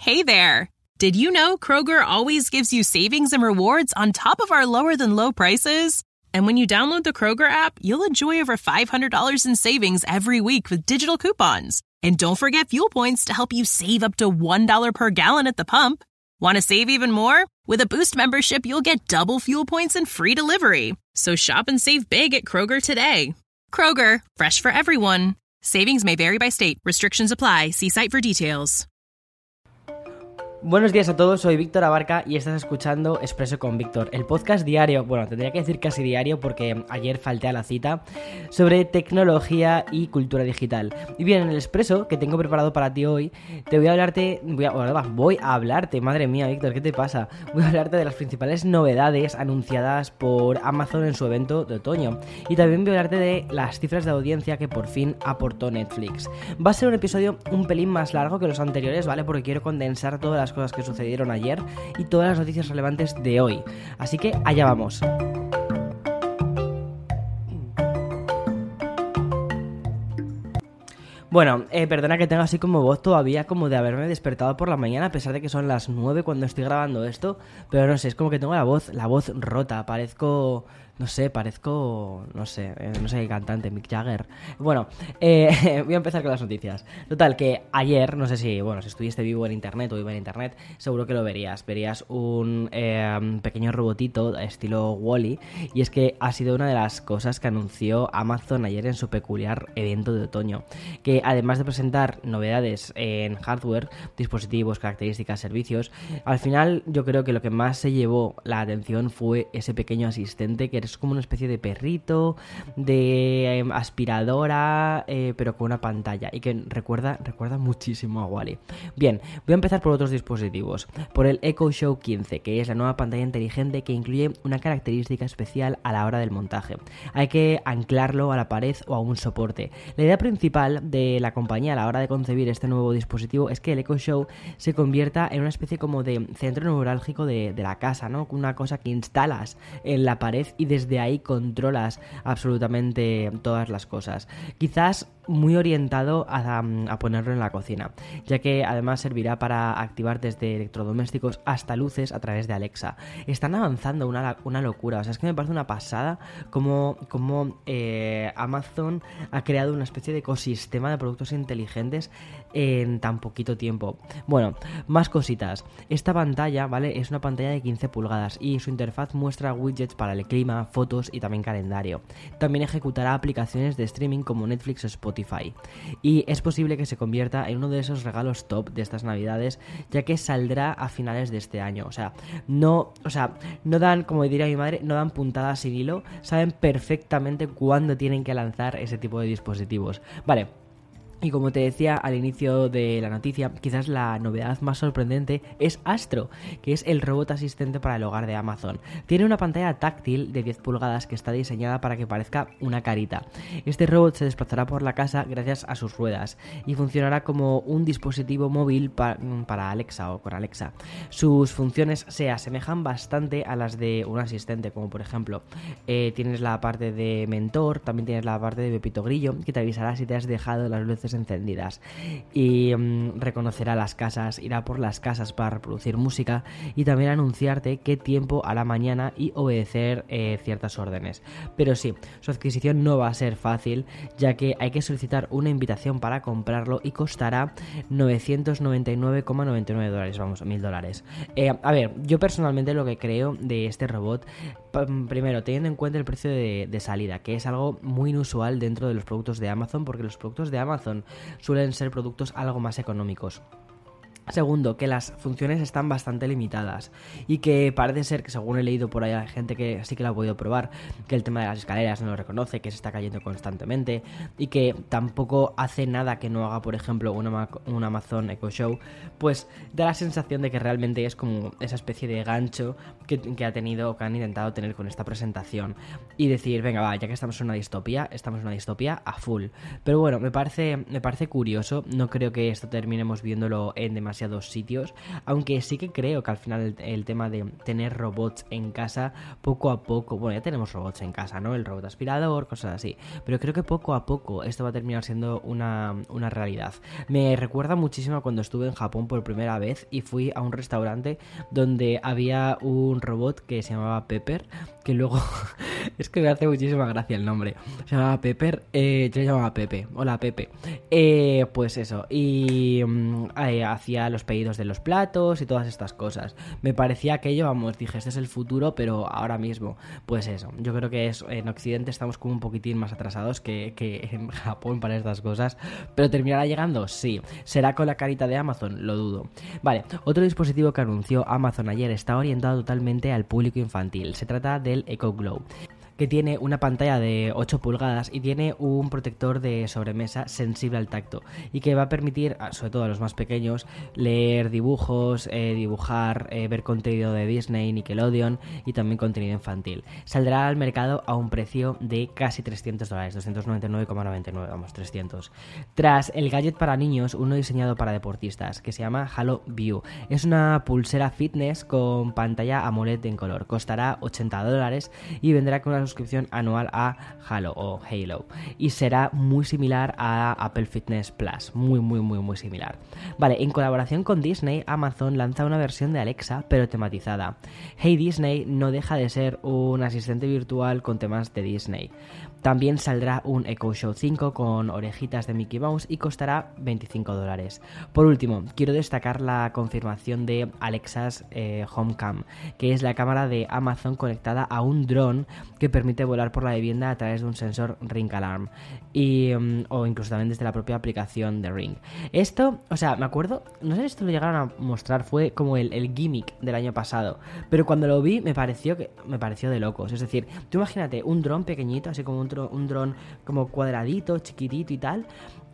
Hey there! Did you know Kroger always gives you savings and rewards on top of our lower-than-low prices? And when you download the Kroger app, you'll enjoy over $500 in savings every week with digital coupons. And don't forget fuel points to help you save up to $1 per gallon at the pump. Want to save even more? With a Boost membership, you'll get double fuel points and free delivery. So shop and save big at Kroger today. Kroger, fresh for everyone. Savings may vary by state. Restrictions apply. See site for details. Buenos días a todos, soy Víctor Abarca y estás escuchando Expreso con Víctor, el podcast diario, bueno, tendría que decir casi diario porque ayer falté a la cita, sobre tecnología y cultura digital. Y bien, en el Expreso que tengo preparado para ti hoy, voy a hablarte, madre mía, Víctor, ¿qué te pasa? Voy a hablarte de las principales novedades anunciadas por Amazon en su evento de otoño. Y también voy a hablarte de las cifras de audiencia que por fin aportó Netflix. Va a ser un episodio un pelín más largo que los anteriores, ¿vale? Porque quiero condensar todas las cosas que sucedieron ayer y todas las noticias relevantes de hoy. Así que allá vamos. Bueno, perdona que tenga así como voz todavía como de haberme despertado por la mañana, a pesar de que son las 9 cuando estoy grabando esto, pero no sé, es como que tengo la voz rota, parezco qué cantante, Mick Jagger. Bueno, voy a empezar con las noticias. Total, que ayer, no sé si estuviste vivo en internet o iba en internet, seguro que lo verías un pequeño robotito estilo Wall-E, y es que ha sido una de las cosas que anunció Amazon ayer en su peculiar evento de otoño, que además de presentar novedades en hardware, dispositivos, características, servicios, al final yo creo que lo que más se llevó la atención fue ese pequeño asistente que es como una especie de perrito, de aspiradora, pero con una pantalla y que recuerda muchísimo a Wall-E. Bien, voy a empezar por otros dispositivos, por el Echo Show 15, que es la nueva pantalla inteligente que incluye una característica especial a la hora del montaje. Hay que anclarlo a la pared o a un soporte. La idea principal de la compañía a la hora de concebir este nuevo dispositivo es que el Echo Show se convierta en una especie como de centro neurálgico de la casa, ¿no? Una cosa que instalas en la pared y desde ahí controlas absolutamente todas las cosas. Quizás muy orientado a ponerlo en la cocina, ya que además servirá para activar desde electrodomésticos hasta luces a través de Alexa. Están avanzando una locura, o sea, es que me parece una pasada como Amazon ha creado una especie de ecosistema de productos inteligentes en tan poquito tiempo. Bueno, más cositas. Esta pantalla, ¿vale? Es una pantalla de 15 pulgadas y su interfaz muestra widgets para el clima, fotos y también calendario. También ejecutará aplicaciones de streaming como Netflix o Spotify. Y es posible que se convierta en uno de esos regalos top de estas navidades, ya que saldrá a finales de este año. No dan, como diría mi madre, no dan puntadas sin hilo, saben perfectamente cuándo tienen que lanzar ese tipo de dispositivos. Vale. Y como te decía al inicio de la noticia, quizás la novedad más sorprendente es Astro, que es el robot asistente para el hogar de Amazon. Tiene una pantalla táctil de 10 pulgadas que está diseñada para que parezca una carita. Este robot se desplazará por la casa gracias a sus ruedas y funcionará como un dispositivo móvil para Alexa o con Alexa. Sus funciones se asemejan bastante a las de un asistente, como por ejemplo, tienes la parte de mentor, también tienes la parte de Pepito Grillo, que te avisará si te has dejado las luces encendidas y reconocerá las casas, irá por las casas para reproducir música y también anunciarte qué tiempo a la mañana y obedecer ciertas órdenes. Pero sí, su adquisición no va a ser fácil, ya que hay que solicitar una invitación para comprarlo y costará $999,99, vamos, $1,000. A ver, yo personalmente lo que creo de este robot, primero, teniendo en cuenta el precio de salida, que es algo muy inusual dentro de los productos de Amazon, porque los productos de Amazon suelen ser productos algo más económicos. Segundo, que las funciones están bastante limitadas y que parece ser que, según he leído por ahí, hay gente que sí que lo ha podido probar, que el tema de las escaleras no lo reconoce, que se está cayendo constantemente y que tampoco hace nada que no haga, por ejemplo, un Amazon Echo Show. Pues da la sensación de que realmente es como esa especie de gancho que han intentado tener con esta presentación y decir, venga, va, ya que estamos en una distopía a full. Pero bueno, me parece curioso, no creo que esto terminemos viéndolo en demasiado demasiados sitios, aunque sí que creo que al final el tema de tener robots en casa, poco a poco, bueno, ya tenemos robots en casa, ¿no? El robot aspirador, cosas así, pero creo que poco a poco esto va a terminar siendo una realidad. Me recuerda muchísimo a cuando estuve en Japón por primera vez y fui a un restaurante donde había un robot que se llamaba Pepper, que luego es que me hace muchísima gracia el nombre. Se llamaba Pepper, yo le llamaba Pepe. Hola Pepe. Pues eso, y hacía los pedidos de los platos y todas estas cosas. Me parecía aquello, vamos, dije, este es el futuro, pero ahora mismo. Pues eso, yo creo que en Occidente estamos como un poquitín más atrasados que en Japón para estas cosas, pero ¿terminará llegando? Sí. ¿Será con la carita de Amazon? Lo dudo. Vale, otro dispositivo que anunció Amazon ayer está orientado totalmente al público infantil. Se trata del Echo Glow, que tiene una pantalla de 8 pulgadas y tiene un protector de sobremesa sensible al tacto y que va a permitir, sobre todo a los más pequeños, leer dibujos, dibujar, ver contenido de Disney, Nickelodeon y también contenido infantil. Saldrá al mercado a un precio de casi $300, 299,99, vamos, 300. Tras el gadget para niños, uno diseñado para deportistas, que se llama Halo View. Es una pulsera fitness con pantalla AMOLED en color. Costará $80 y vendrá con una suscripción anual a Halo y será muy similar a Apple Fitness Plus, muy similar. Vale, en colaboración con Disney, Amazon lanza una versión de Alexa pero tematizada. Hey Disney no deja de ser un asistente virtual con temas de Disney. También saldrá un Echo Show 5 con orejitas de Mickey Mouse y costará $25. Por último, quiero destacar la confirmación de Alexa's HomeCam, que es la cámara de Amazon conectada a un dron que permite volar por la vivienda a través de un sensor Ring Alarm o incluso también desde la propia aplicación de Ring. Esto, o sea, me acuerdo, no sé si esto lo llegaron a mostrar, fue como el gimmick del año pasado, pero cuando lo vi me pareció de locos. Es decir, tú imagínate un dron pequeñito, así como un dron como cuadradito, chiquitito y tal,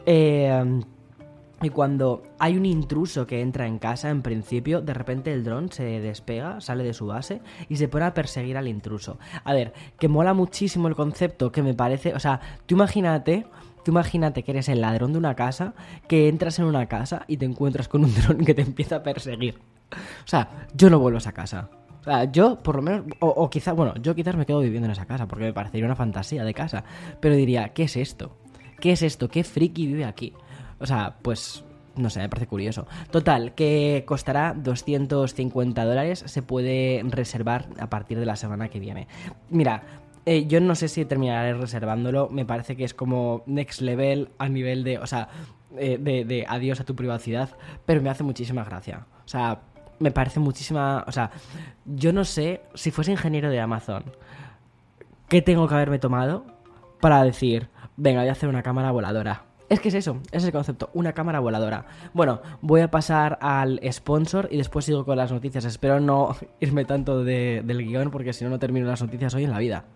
y cuando hay un intruso que entra en casa, en principio, de repente el dron se despega, sale de su base y se pone a perseguir al intruso. A ver, que mola muchísimo el concepto, que me parece... O sea, tú imagínate que eres el ladrón de una casa, que entras en una casa y te encuentras con un dron que te empieza a perseguir. O sea, yo no vuelvo a esa casa. O sea, yo por lo menos, o quizás, bueno, yo quizás me quedo viviendo en esa casa porque me parecería una fantasía de casa. Pero diría, ¿qué es esto? ¿Qué es esto? ¿Qué friki vive aquí? O sea, pues... no sé, me parece curioso. Total, que costará $250. Se puede reservar a partir de la semana que viene. Mira, yo no sé si terminaré reservándolo. Me parece que es como next level a nivel de... O sea, de adiós a tu privacidad. Pero me hace muchísima gracia. O sea, me parece muchísima... O sea, yo no sé, si fuese ingeniero de Amazon, ¿qué tengo que haberme tomado para decir, venga, voy a hacer una cámara voladora? Es que es eso, es el concepto, una cámara voladora. Bueno, voy a pasar al sponsor y después sigo con las noticias. Espero no irme tanto del guión porque si no, no termino las noticias hoy en la vida.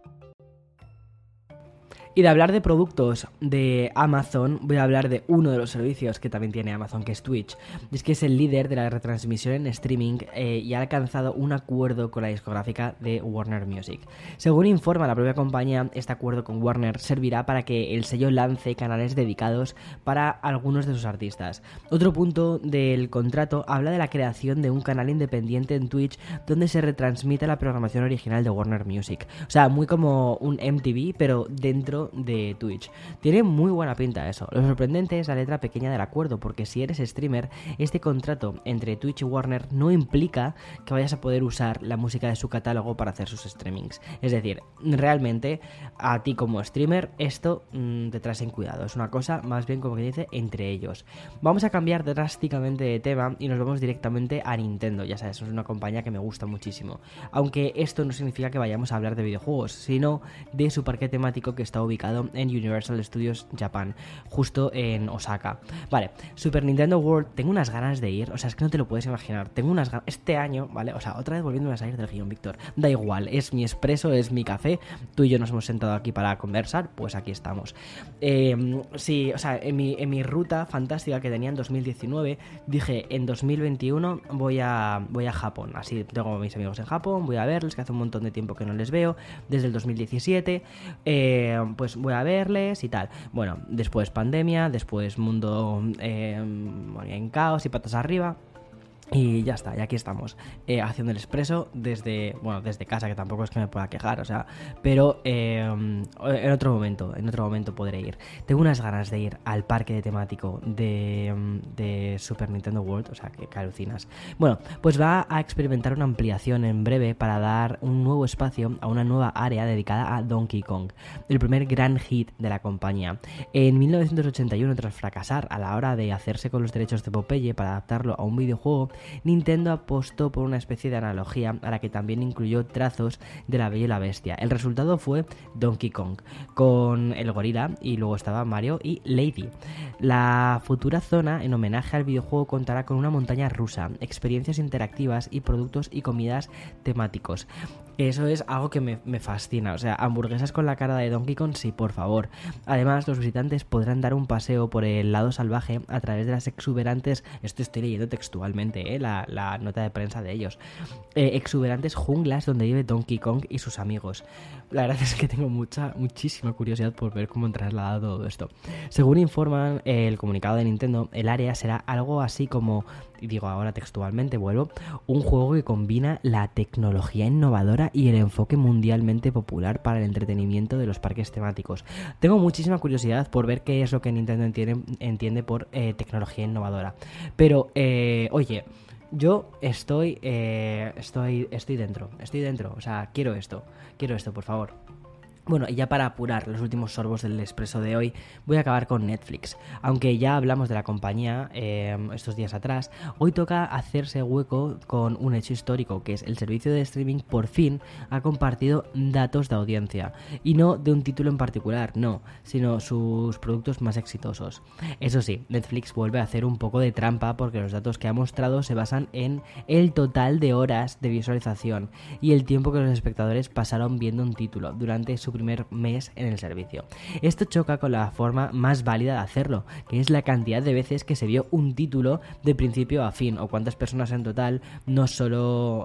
Y de hablar de productos de Amazon, voy a hablar de uno de los servicios que también tiene Amazon, que es Twitch. Y es que es el líder de la retransmisión en streaming y ha alcanzado un acuerdo con la discográfica de Warner Music. Según informa la propia compañía, este acuerdo con Warner servirá para que el sello lance canales dedicados para algunos de sus artistas. Otro punto del contrato habla de la creación de un canal independiente en Twitch donde se retransmite la programación original de Warner Music. O sea, muy como un MTV, pero dentro de Twitch. Tiene muy buena pinta eso. Lo sorprendente es la letra pequeña del acuerdo, porque si eres streamer, este contrato entre Twitch y Warner no implica que vayas a poder usar la música de su catálogo para hacer sus streamings. Es decir, realmente a ti como streamer esto te trae sin cuidado. Es una cosa más bien como que dice entre ellos. Vamos a cambiar drásticamente de tema y nos vamos directamente a Nintendo. Ya sabes, es una compañía que me gusta muchísimo. Aunque esto no significa que vayamos a hablar de videojuegos, sino de su parque temático que está ubicado en Universal Studios Japan, justo en Osaka. Vale, Super Nintendo World, tengo unas ganas de ir, o sea, es que no te lo puedes imaginar, tengo unas ganas, este año, ¿vale? O sea, otra vez volviéndome a salir del guión, Víctor, da igual, es mi expreso, es mi café, tú y yo nos hemos sentado aquí para conversar, pues aquí estamos. Sí, o sea, en mi ruta fantástica que tenía en 2019, dije, en 2021 voy a Japón, así tengo a mis amigos en Japón, voy a verles, que hace un montón de tiempo que no les veo, desde el 2017, pues pues voy a verles y tal. Bueno, después pandemia, después mundo en caos y patas arriba. Y ya está, y aquí estamos, haciendo el expreso desde casa, que tampoco es que me pueda quejar, o sea, pero en otro momento podré ir. Tengo unas ganas de ir al parque de temático de Super Nintendo World, o sea, que alucinas. Bueno, pues va a experimentar una ampliación en breve para dar un nuevo espacio a una nueva área dedicada a Donkey Kong, el primer gran hit de la compañía. En 1981, tras fracasar a la hora de hacerse con los derechos de Popeye para adaptarlo a un videojuego, Nintendo apostó por una especie de analogía a la que también incluyó trazos de La Bella y la Bestia. El resultado fue Donkey Kong, con el gorila, y luego estaba Mario y Lady. La futura zona, en homenaje al videojuego, contará con una montaña rusa, experiencias interactivas y productos y comidas temáticos. Eso es algo que me fascina, o sea, hamburguesas con la cara de Donkey Kong, sí, por favor. Además, los visitantes podrán dar un paseo por el lado salvaje a través de las exuberantes, esto estoy leyendo textualmente, la nota de prensa de ellos, exuberantes junglas donde vive Donkey Kong y sus amigos. La verdad es que tengo muchísima curiosidad por ver cómo han trasladado todo esto. Según informan el comunicado de Nintendo, el área será algo así como, y digo ahora textualmente, un juego que combina la tecnología innovadora y el enfoque mundialmente popular para el entretenimiento de los parques temáticos. Tengo muchísima curiosidad por ver qué es lo que Nintendo entiende por tecnología innovadora. Pero, oye, yo estoy dentro, o sea, quiero esto, por favor. Bueno, y ya para apurar los últimos sorbos del expreso de hoy, voy a acabar con Netflix. Aunque ya hablamos de la compañía estos días atrás, hoy toca hacerse hueco con un hecho histórico, que es el servicio de streaming por fin ha compartido datos de audiencia. Y no de un título en particular, no, sino sus productos más exitosos. Eso sí, Netflix vuelve a hacer un poco de trampa porque los datos que ha mostrado se basan en el total de horas de visualización y el tiempo que los espectadores pasaron viendo un título durante su primer mes en el servicio. Esto choca con la forma más válida de hacerlo, que es la cantidad de veces que se vio un título de principio a fin, o cuántas personas en total, no solo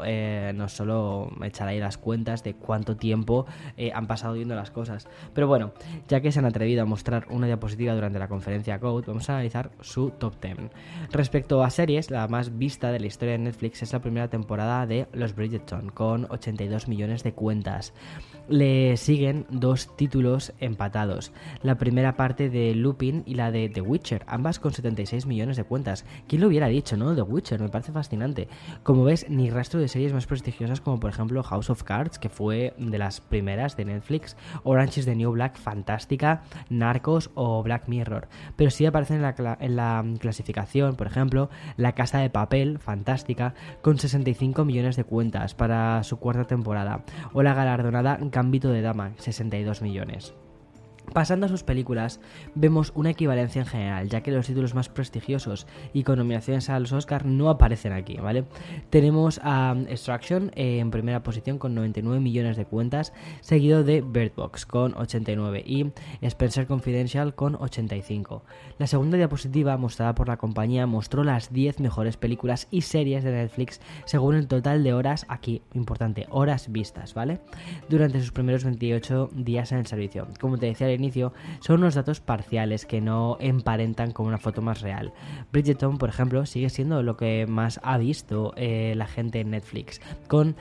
echar ahí las cuentas de cuánto tiempo han pasado viendo las cosas. Pero bueno, ya que se han atrevido a mostrar una diapositiva durante la conferencia Code, vamos a analizar su top 10. Respecto a series, la más vista de la historia de Netflix es la primera temporada de Los Bridgerton, con 82 millones de cuentas. Le siguen dos títulos empatados, la primera parte de Lupin y la de The Witcher, ambas con 76 millones de cuentas. ¿Quién lo hubiera dicho, no? The Witcher, me parece fascinante. Como ves, ni rastro de series más prestigiosas como por ejemplo House of Cards, que fue de las primeras de Netflix, Orange is the New Black, fantástica, Narcos o Black Mirror. Pero sí aparecen en la clasificación, por ejemplo, La Casa de Papel, fantástica, con 65 millones de cuentas para su cuarta temporada, o la galardonada Gambito de Dama, 62 millones. Pasando a sus películas, vemos una equivalencia en general, ya que los títulos más prestigiosos y con nominaciones a los Oscar no aparecen aquí, ¿vale? Tenemos a Extraction en primera posición con 99 millones de cuentas, seguido de Bird Box con 89 y Spencer Confidential con 85. La segunda diapositiva mostrada por la compañía mostró las 10 mejores películas y series de Netflix según el total de horas, aquí, importante, horas vistas, ¿vale? Durante sus primeros 28 días en el servicio. Como te decía al inicio, son unos datos parciales que no emparentan con una foto más real. Bridgerton, por ejemplo, sigue siendo lo que más ha visto la gente en Netflix, con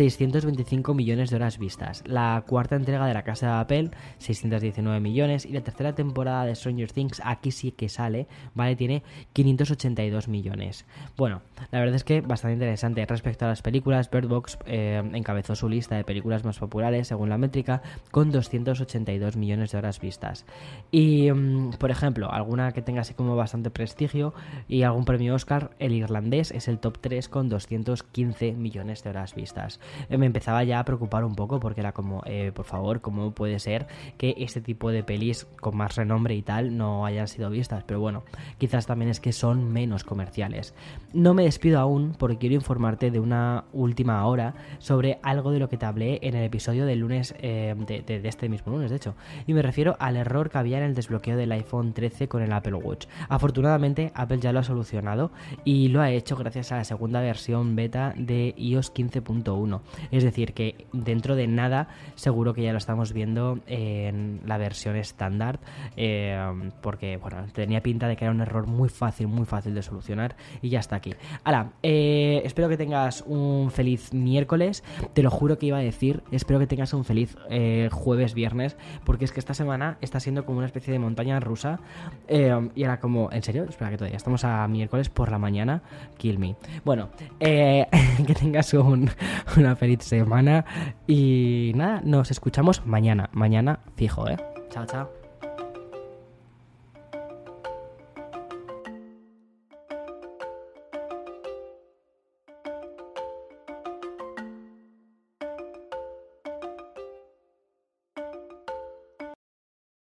625 millones de horas vistas. La cuarta entrega de La Casa de Papel, 619 millones, y la tercera temporada de Stranger Things, aquí sí que sale, ¿vale? Tiene 582 millones. Bueno, la verdad es que bastante interesante. Respecto a las películas, Bird Box encabezó su lista de películas más populares según la métrica, con 282 millones de horas vistas. Y, por ejemplo, alguna que tenga así como bastante prestigio y algún premio Oscar, El Irlandés es el top 3 con 215 millones de horas vistas. Me empezaba ya a preocupar un poco porque era como, por favor, ¿cómo puede ser que este tipo de pelis con más renombre y tal no hayan sido vistas? Pero bueno, quizás también es que son menos comerciales. No me despido aún porque quiero informarte de una última hora sobre algo de lo que te hablé en el episodio del lunes, de este mismo lunes, de hecho, y me refiero al error que había en el desbloqueo del iPhone 13 con el Apple Watch. Afortunadamente, Apple ya lo ha solucionado y lo ha hecho gracias a la segunda versión beta de iOS 15.1. Es decir, que dentro de nada seguro que ya lo estamos viendo en la versión estándar, porque bueno, tenía pinta de que era un error muy fácil de solucionar y ya está aquí. Hala, espero que tengas un feliz miércoles. Te lo juro que iba a decir, espero que tengas un feliz jueves, viernes, porque es que esta semana está siendo como una especie de montaña rusa, y ahora como, ¿en serio? Espera, que todavía estamos a miércoles por la mañana, kill me. Bueno, que tengas una feliz semana y nada, nos escuchamos mañana fijo, chao.